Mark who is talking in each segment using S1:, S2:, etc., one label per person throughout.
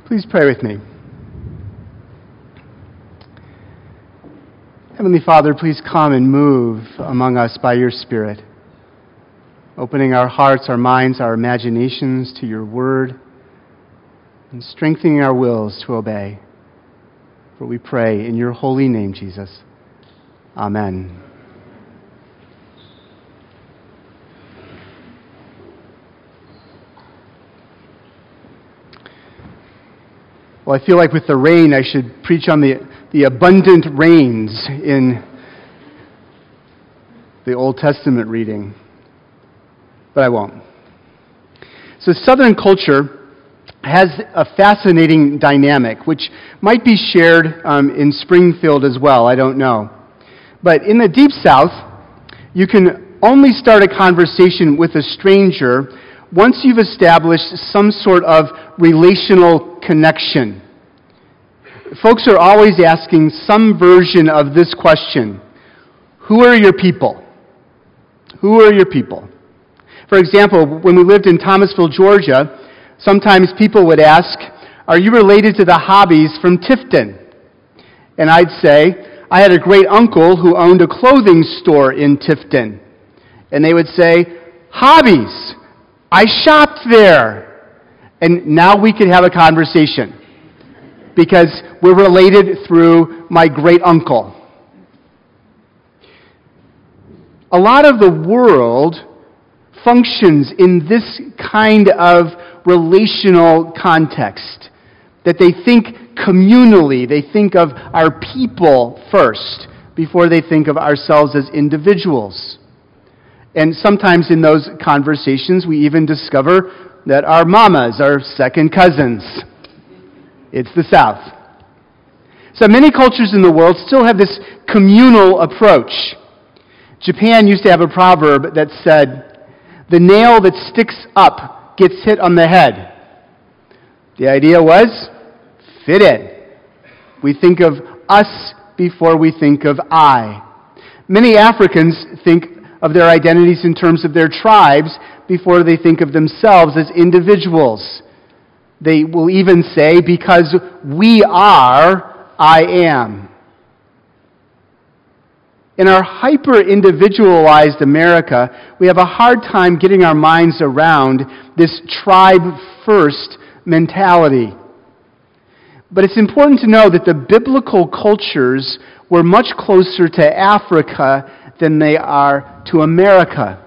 S1: Please pray with me. Heavenly Father, please come and move among us by your Spirit, opening our hearts, our minds, our imaginations to your word, and strengthening our wills to obey. For we pray in your holy name, Jesus. Amen. Well, I feel like with the rain, I should preach on the abundant rains in the Old Testament reading, but I won't. So Southern culture has a fascinating dynamic, which might be shared in Springfield as well, I don't know. But in the Deep South, you can only start a conversation with a stranger once you've established some sort of relational connection. Folks are always asking some version of this question: who are your people? Who are your people? For example, when we lived in Thomasville, Georgia, sometimes people would ask, are you related to the Hobbies from Tifton? And I'd say, I had a great uncle who owned a clothing store in Tifton. And they would say, Hobbies! I shopped there! And now we could have a conversation, because we're related through my great uncle. A lot of the world functions in this kind of relational context, that they think communally, they think of our people first before they think of ourselves as individuals. And sometimes in those conversations we even discover that our mamas are second cousins. It's the South. So many cultures in the world still have this communal approach. Japan used to have a proverb that said, the nail that sticks up gets hit on the head. The idea was, fit in. We think of us before we think of I. Many Africans think of their identities in terms of their tribes before they think of themselves as individuals. They will even say, because we are, I am. In our hyper-individualized America, we have a hard time getting our minds around this tribe-first mentality. But it's important to know that the biblical cultures were much closer to Africa than they are to America.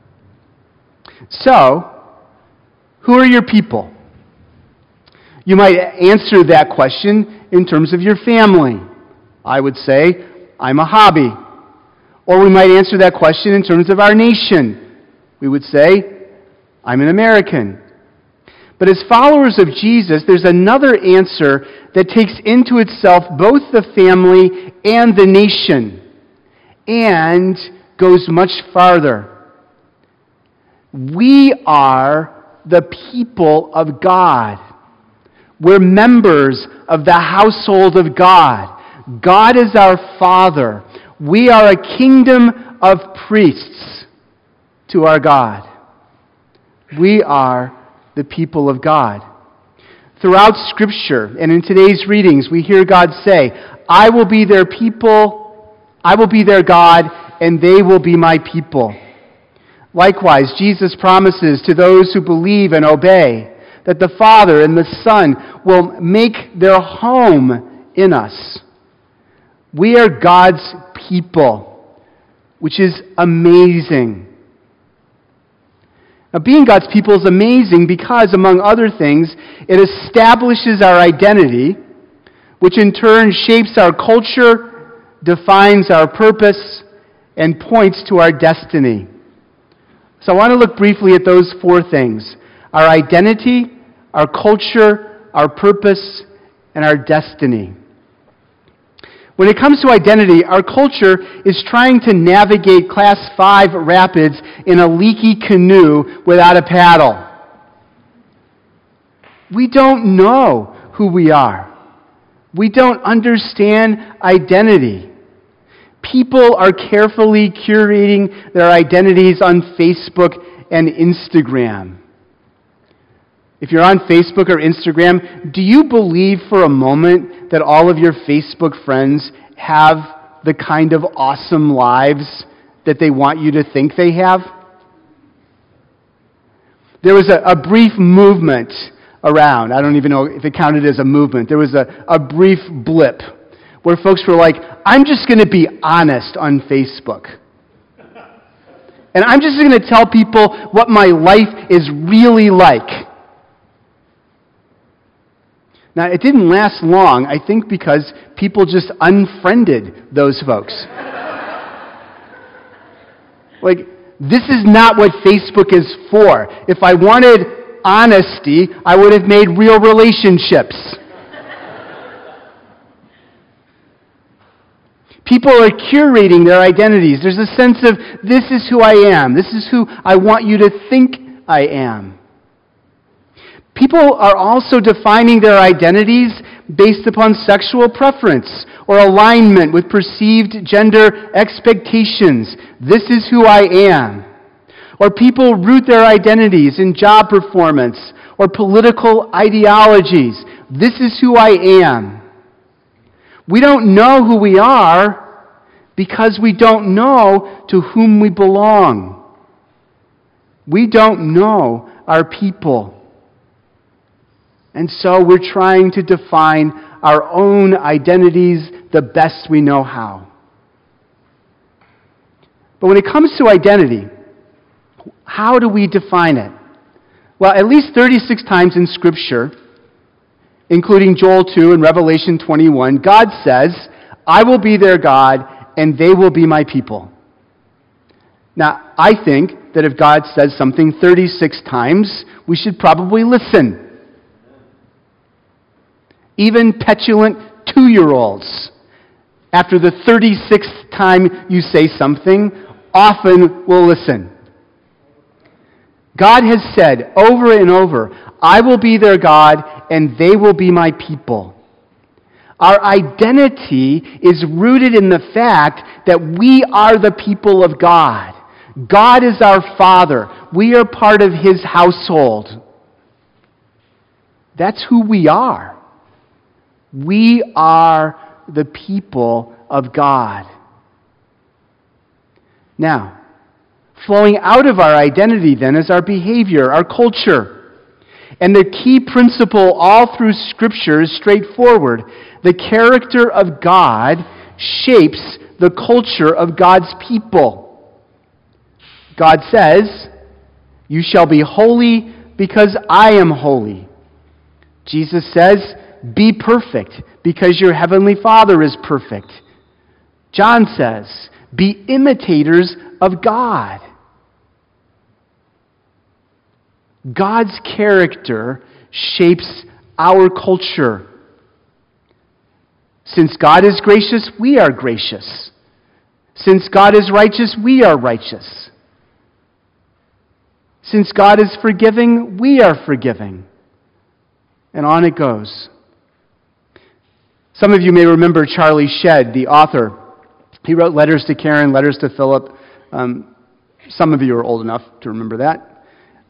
S1: So, who are your people? You might answer that question in terms of your family. I would say, I'm a hobby. Or we might answer that question in terms of our nation. We would say, I'm an American. But as followers of Jesus, there's another answer that takes into itself both the family and the nation, and goes much farther. We are the people of God. We're members of the household of God. God is our Father. We are a kingdom of priests to our God. We are the people of God. Throughout Scripture and in today's readings, we hear God say, I will be their people, I will be their God, and they will be my people. Likewise, Jesus promises to those who believe and obey that the Father and the Son will make their home in us. We are God's people, which is amazing. Now, being God's people is amazing because, among other things, it establishes our identity, which in turn shapes our culture, defines our purpose, and points to our destiny. So I want to look briefly at those four things: our identity, our culture, our purpose, and our destiny. When it comes to identity, our culture is trying to navigate Class 5 rapids in a leaky canoe without a paddle. We don't know who we are. We don't understand identity. People are carefully curating their identities on Facebook and Instagram. if you're on Facebook or Instagram, do you believe for a moment that all of your Facebook friends have the kind of awesome lives that they want you to think they have? There was a brief movement around. I don't even know if it counted as a movement. There was a brief blip where folks were like, I'm just going to be honest on Facebook. And I'm just going to tell people what my life is really like. Now, it didn't last long, I think because people just unfriended those folks. Like, this is not what Facebook is for. If I wanted honesty, I would have made real relationships. People are curating their identities. There's a sense of, this is who I am. This is who I want you to think I am. People are also defining their identities based upon sexual preference or alignment with perceived gender expectations. This is who I am. Or people root their identities in job performance or political ideologies. This is who I am. We don't know who we are because we don't know to whom we belong. We don't know our people. And so we're trying to define our own identities the best we know how. But when it comes to identity, how do we define it? Well, at least 36 times in Scripture, including Joel 2 and Revelation 21, God says, I will be their God and they will be my people. Now, I think that if God says something 36 times, we should probably listen. Even petulant 2-year-olds, after the 36th time you say something, often will listen. God has said over and over, I will be their God and they will be my people. Our identity is rooted in the fact that we are the people of God. God is our Father. We are part of His household. That's who we are. We are the people of God. Now, flowing out of our identity then is our behavior, our culture. And the key principle all through Scripture is straightforward. The character of God shapes the culture of God's people. God says, you shall be holy because I am holy. Jesus says, be perfect because your heavenly Father is perfect. John says, be imitators of God. God's character shapes our culture. Since God is gracious, we are gracious. Since God is righteous, we are righteous. Since God is forgiving, we are forgiving. And on it goes. Some of you may remember Charlie Shedd, the author. He wrote Letters to Karen, Letters to Philip. Some of you are old enough to remember that.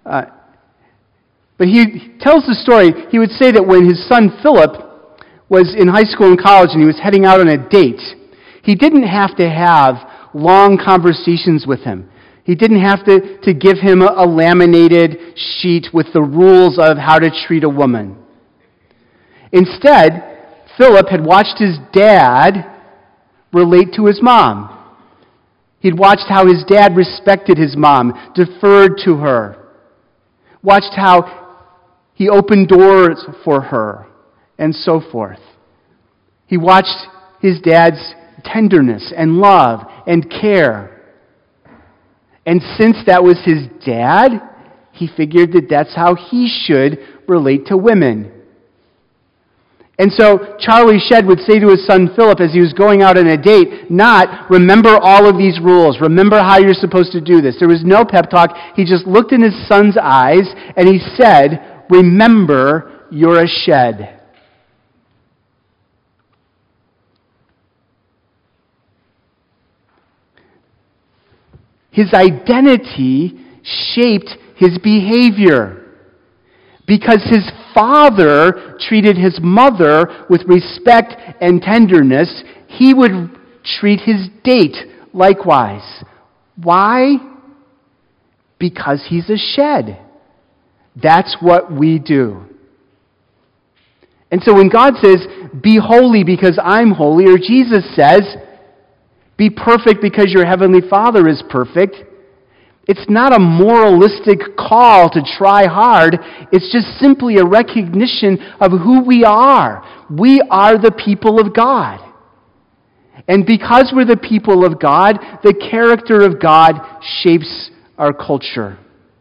S1: But he tells the story. He would say that when his son Philip was in high school and college and he was heading out on a date, he didn't have to have long conversations with him. He didn't have to give him a laminated sheet with the rules of how to treat a woman. Instead, Philip had watched his dad relate to his mom. He'd watched how his dad respected his mom, deferred to her, watched how he opened doors for her, and so forth. He watched his dad's tenderness and love and care. And since that was his dad, he figured that that's how he should relate to women. And so Charlie Shedd would say to his son Philip as he was going out on a date, not, remember all of these rules, remember how you're supposed to do this. There was no pep talk. He just looked in his son's eyes and he said, remember, you're a Shedd. His identity shaped his behavior. Because his father treated his mother with respect and tenderness, he would treat his date likewise. Why? Because he's a shed. That's what we do. And so when God says, be holy because I'm holy, or Jesus says, be perfect because your heavenly Father is perfect, it's not a moralistic call to try hard. It's just simply a recognition of who we are. We are the people of God. And because we're the people of God, the character of God shapes our culture.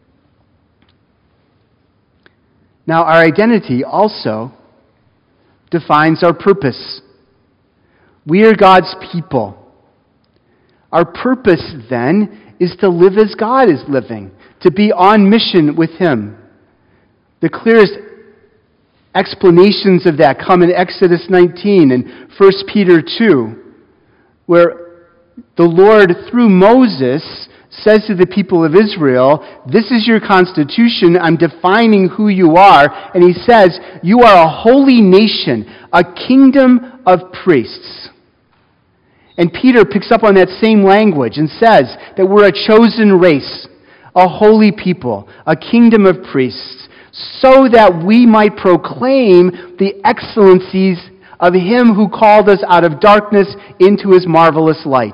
S1: Now, our identity also defines our purpose. We are God's people. Our purpose, then, is to live as God is living, to be on mission with Him. The clearest explanations of that come in Exodus 19 and 1 Peter 2, where the Lord, through Moses, says to the people of Israel, this is your constitution, I'm defining who you are, and he says, you are a holy nation, a kingdom of priests. And Peter picks up on that same language and says that we're a chosen race, a holy people, a kingdom of priests, so that we might proclaim the excellencies of Him who called us out of darkness into His marvelous light.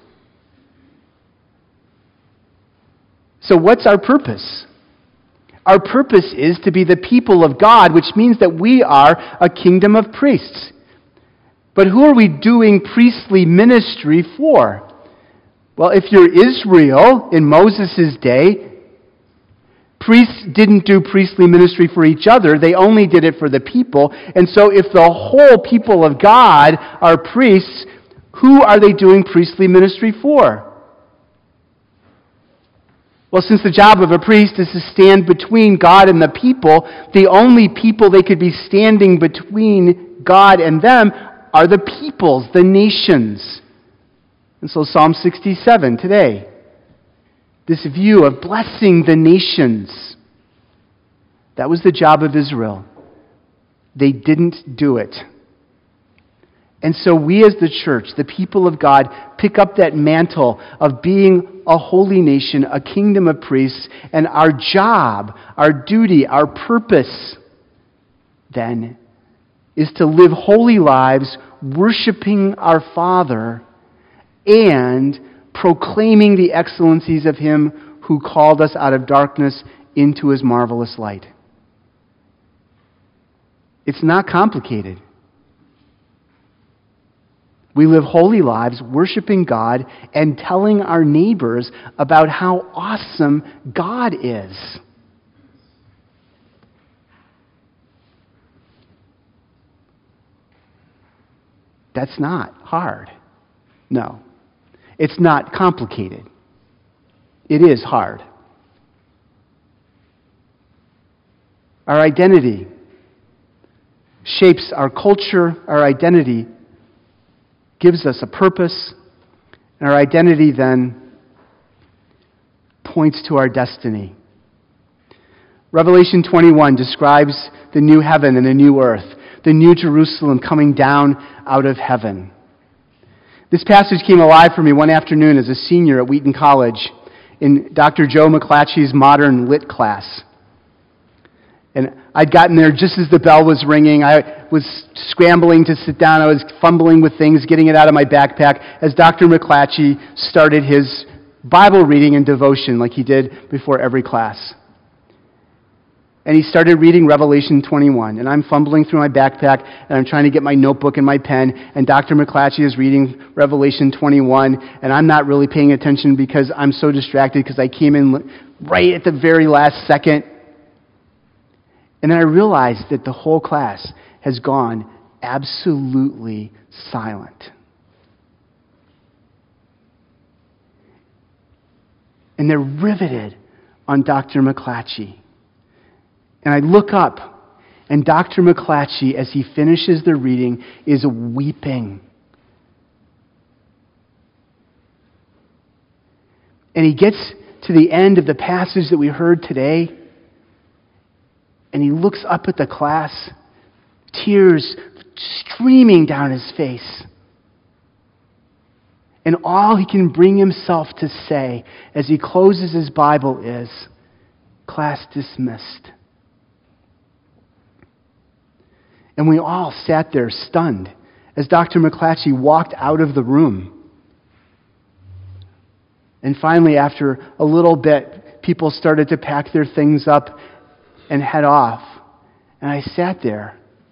S1: So what's our purpose? Our purpose is to be the people of God, which means that we are a kingdom of priests. But who are we doing priestly ministry for? Well, if you're Israel in Moses' day, priests didn't do priestly ministry for each other. They only did it for the people. And so if the whole people of God are priests, who are they doing priestly ministry for? Well, since the job of a priest is to stand between God and the people, the only people they could be standing between God and them are the peoples, the nations. And so Psalm 67 today, this view of blessing the nations, that was the job of Israel. They didn't do it. And so we as the church, the people of God, pick up that mantle of being a holy nation, a kingdom of priests, and our job, our duty, our purpose, then, is to live holy lives, worshiping our Father, and proclaiming the excellencies of Him who called us out of darkness into His marvelous light. It's not complicated. We live holy lives, worshiping God, and telling our neighbors about how awesome God is. That's not hard. No. It's not complicated. It is hard. Our identity shapes our culture. Our identity gives us a purpose, and our identity then points to our destiny. Revelation 21 describes the new heaven and the new earth, the new Jerusalem coming down out of heaven. This passage came alive for me one afternoon as a senior at Wheaton College in Dr. Joe McClatchy's modern lit class. And I'd gotten there just as the bell was ringing. I was scrambling to sit down. I was fumbling with things, getting it out of my backpack as Dr. McClatchy started his Bible reading and devotion like he did before every class. And he started reading Revelation 21. And I'm fumbling through my backpack, and I'm trying to get my notebook and my pen. And Dr. McClatchy is reading Revelation 21. And I'm not really paying attention because I'm so distracted because I came in right at the very last second. And then I realized that the whole class has gone absolutely silent. And they're riveted on Dr. McClatchy. And I look up, and Dr. McClatchy, as he finishes the reading, is weeping. And he gets to the end of the passage that we heard today, and he looks up at the class, tears streaming down his face. And all he can bring himself to say as he closes his Bible is, "Class dismissed." And we all sat there stunned as Dr. McClatchy walked out of the room. And finally, after a little bit, people started to pack their things up and head off. And I sat there.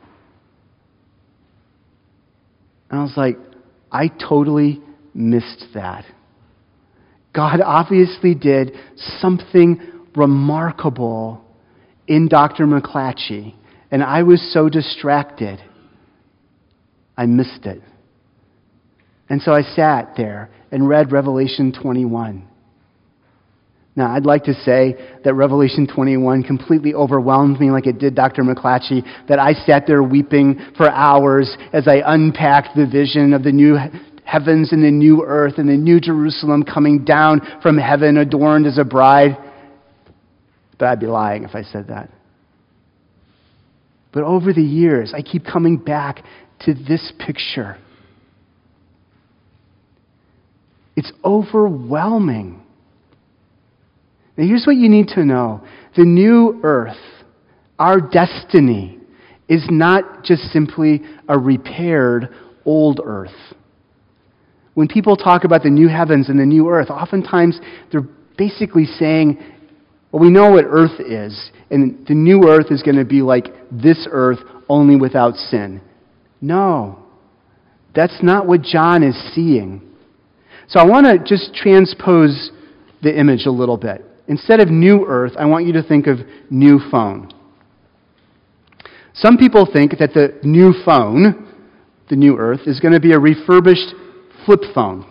S1: And I was like, I totally missed that. God obviously did something remarkable in Dr. McClatchy, and I was so distracted, I missed it. And so I sat there and read Revelation 21. Now, I'd like to say that Revelation 21 completely overwhelmed me like it did Dr. McClatchy, that I sat there weeping for hours as I unpacked the vision of the new heavens and the new earth and the new Jerusalem coming down from heaven adorned as a bride. But I'd be lying if I said that. But over the years, I keep coming back to this picture. It's overwhelming. Now here's what you need to know. The new earth, our destiny, is not just simply a repaired old earth. When people talk about the new heavens and the new earth, oftentimes they're basically saying, well, we know what earth is, and the new earth is going to be like this earth, only without sin. No, that's not what John is seeing. So I want to just transpose the image a little bit. Instead of new earth, I want you to think of new phone. Some people think that the new phone, the new earth, is going to be a refurbished flip phone.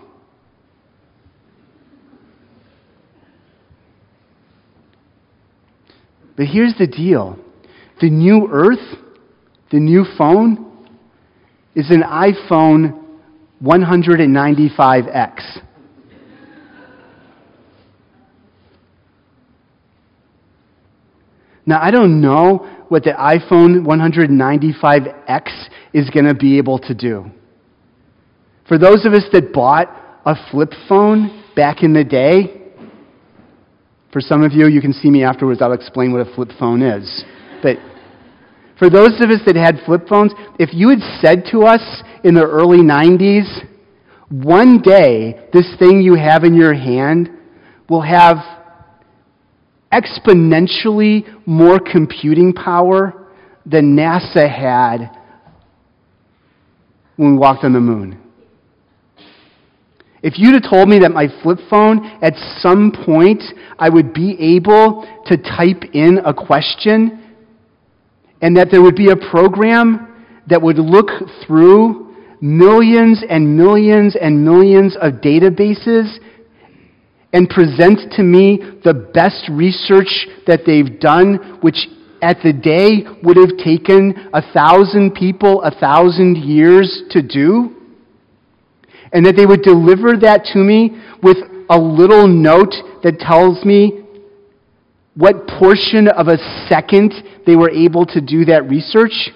S1: But here's the deal. The new earth, the new phone, is an iPhone 195X. Now, I don't know what the iPhone 195X is going to be able to do. For those of us that bought a flip phone back in the day, for some of you, you can see me afterwards, I'll explain what a flip phone is. But for those of us that had flip phones, if you had said to us in the early 90s, one day this thing you have in your hand will have exponentially more computing power than NASA had when we walked on the moon. If you'd have told me that my flip phone, at some point, I would be able to type in a question and that there would be a program that would look through millions and millions and millions of databases and present to me the best research that they've done, which at the day would have taken 1,000 people 1,000 years to do, and that they would deliver that to me with a little note that tells me what portion of a second they were able to do that research,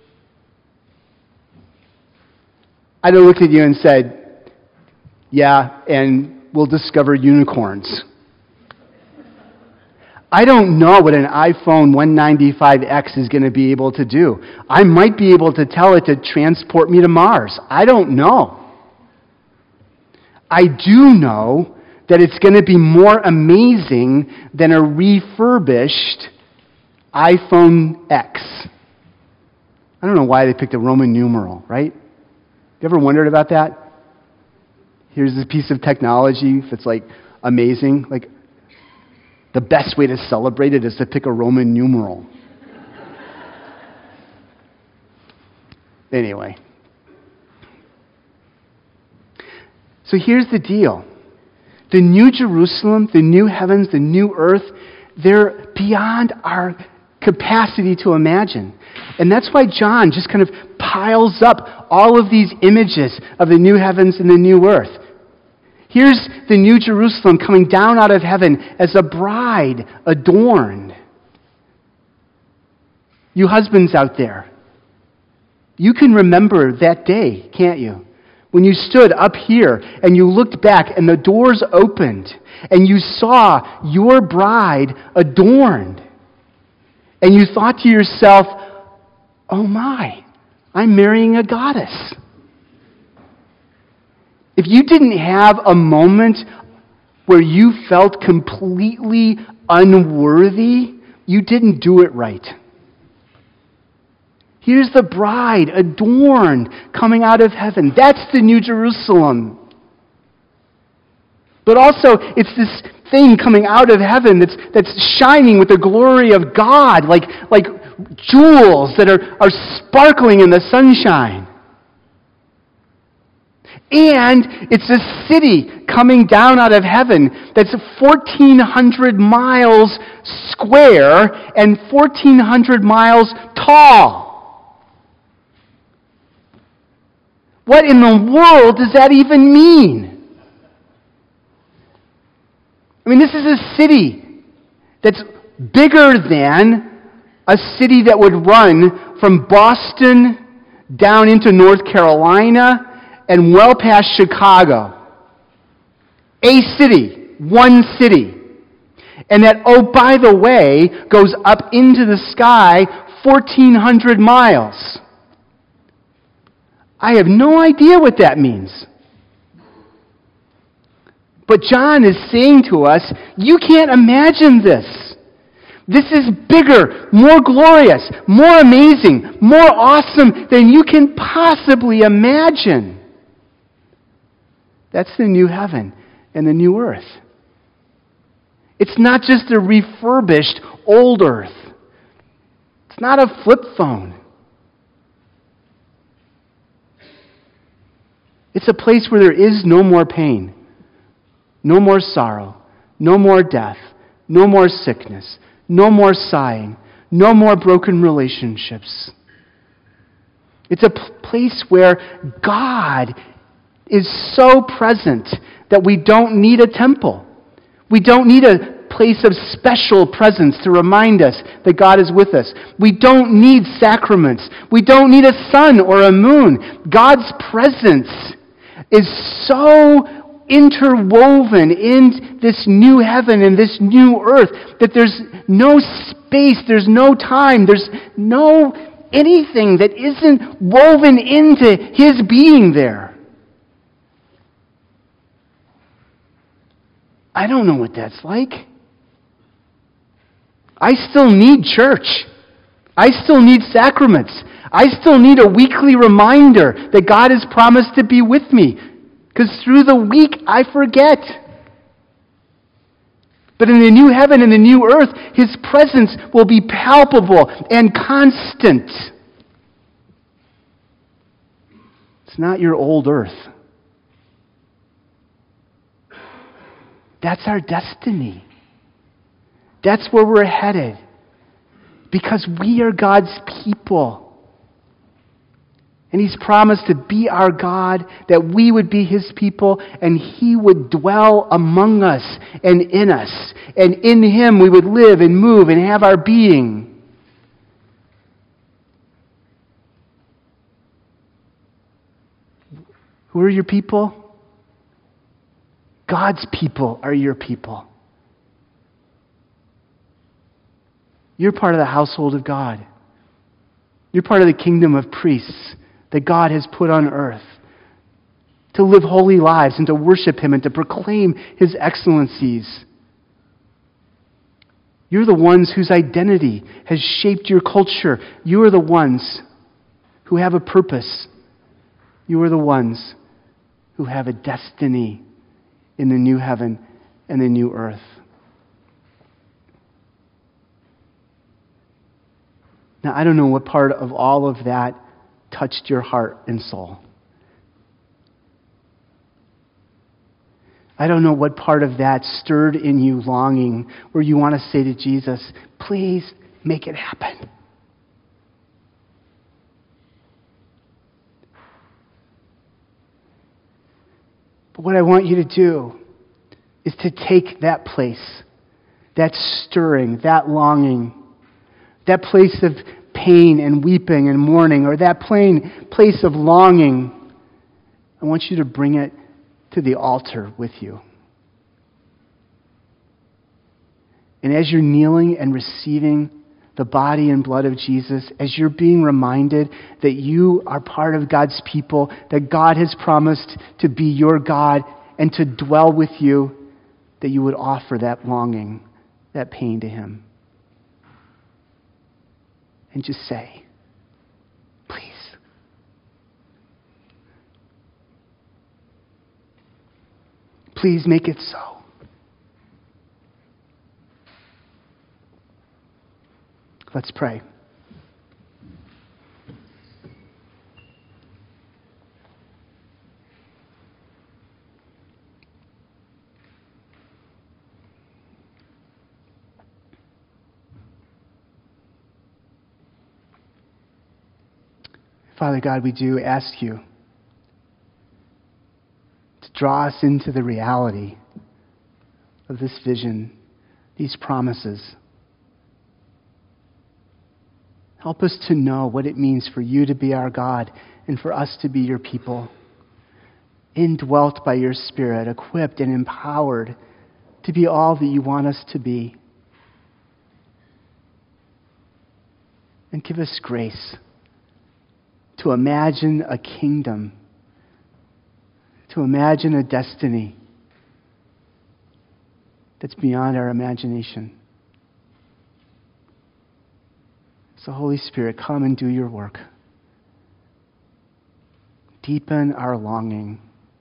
S1: I'd have looked at you and said, yeah, and we'll discover unicorns. I don't know what an iPhone 195X is going to be able to do. I might be able to tell it to transport me to Mars. I don't know. I do know that it's going to be more amazing than a refurbished iPhone X. I don't know why they picked a Roman numeral, right? You ever wondered about that? Here's this piece of technology that's like amazing. Like the best way to celebrate it is to pick a Roman numeral. Anyway. So here's the deal. The new Jerusalem, the new heavens, the new earth, they're beyond our capacity to imagine. And that's why John just kind of piles up all of these images of the new heavens and the new earth. Here's the new Jerusalem coming down out of heaven as a bride adorned. You husbands out there, you can remember that day, can't you? When you stood up here and you looked back and the doors opened and you saw your bride adorned. And you thought to yourself, oh my, I'm marrying a goddess. If you didn't have a moment where you felt completely unworthy, you didn't do it right. Here's the bride, adorned, coming out of heaven. That's the New Jerusalem. But also, it's this thing coming out of heaven that's shining with the glory of God, like jewels that are sparkling in the sunshine. And it's a city coming down out of heaven that's 1,400 miles square and 1,400 miles tall. What in the world does that even mean? I mean, this is a city that's bigger than a city that would run from Boston down into North Carolina and well past Chicago. A city, one city. And that, oh, by the way, goes up into the sky 1,400 miles. I have no idea what that means. But John is saying to us, you can't imagine this. This is bigger, more glorious, more amazing, more awesome than you can possibly imagine. That's the new heaven and the new earth. It's not just a refurbished old earth. It's not a flip phone. It's a place where there is no more pain, no more sorrow, no more death, no more sickness, no more sighing, no more broken relationships. It's a place where God is so present that we don't need a temple. We don't need a place of special presence to remind us that God is with us. We don't need sacraments. We don't need a sun or a moon. God's presence is so interwoven in this new heaven and this new earth that there's no space, there's no time, there's no anything that isn't woven into His being there. I don't know what that's like. I still need church. I still need sacraments. I still need a weekly reminder that God has promised to be with me. Because through the week, I forget. But in the new heaven and the new earth, His presence will be palpable and constant. It's not your old earth. That's our destiny. That's where we're headed. Because we are God's people. And He's promised to be our God, that we would be His people, and He would dwell among us and in us. And in Him we would live and move and have our being. Who are your people? God's people are your people. You're part of the household of God. You're part of the kingdom of priests that God has put on earth to live holy lives and to worship Him and to proclaim His excellencies. You're the ones whose identity has shaped your culture. You are the ones who have a purpose. You are the ones who have a destiny in the new heaven and the new earth. Now, I don't know what part of all of that touched your heart and soul. I don't know what part of that stirred in you longing where you want to say to Jesus, please make it happen. But what I want you to do is to take that place, that stirring, that longing, that place of pain and weeping and mourning, or that place of longing, I want you to bring it to the altar with you. And as you're kneeling and receiving the body and blood of Jesus, as you're being reminded that you are part of God's people, that God has promised to be your God and to dwell with you, that you would offer that longing, that pain to Him. And just say, please. Please make it so. Let's pray. Father God, we do ask you to draw us into the reality of this vision, these promises. Help us to know what it means for you to be our God and for us to be your people, indwelt by your Spirit, equipped and empowered to be all that you want us to be. And give us grace to imagine a kingdom, to imagine a destiny that's beyond our imagination. So Holy Spirit, come and do your work. Deepen our longing.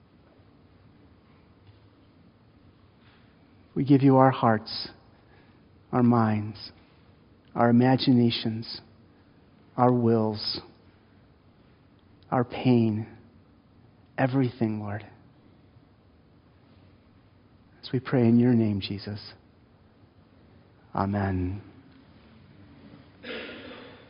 S1: We give you our hearts, our minds, our imaginations, our wills, our pain, everything, Lord. As we pray in your name, Jesus. Amen.